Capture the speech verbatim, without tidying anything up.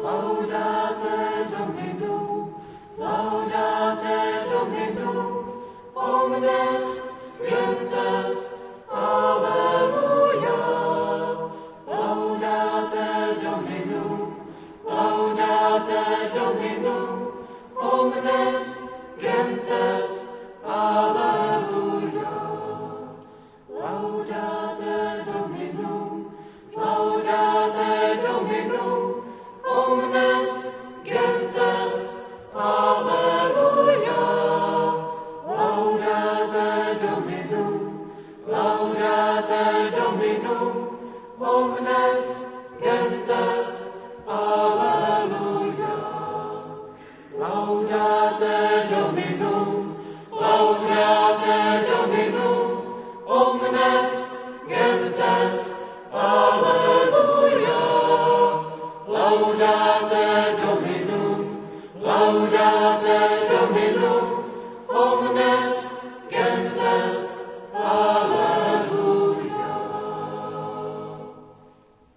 Laudate Dominum, laudate Dominum, omnes gentes, alleluia. Laudate Dominum, laudate Dominum, omnes gentes, alleluia. Laudate Dominum, laudate Dominum, omnes gentes, alleluia. Laudate Dominum, laudate Dominum, omnes gentes, alleluia. Laudate Dominum, laudate Dominum, omnes gentes, alleluia. Laudate Dominum, laudate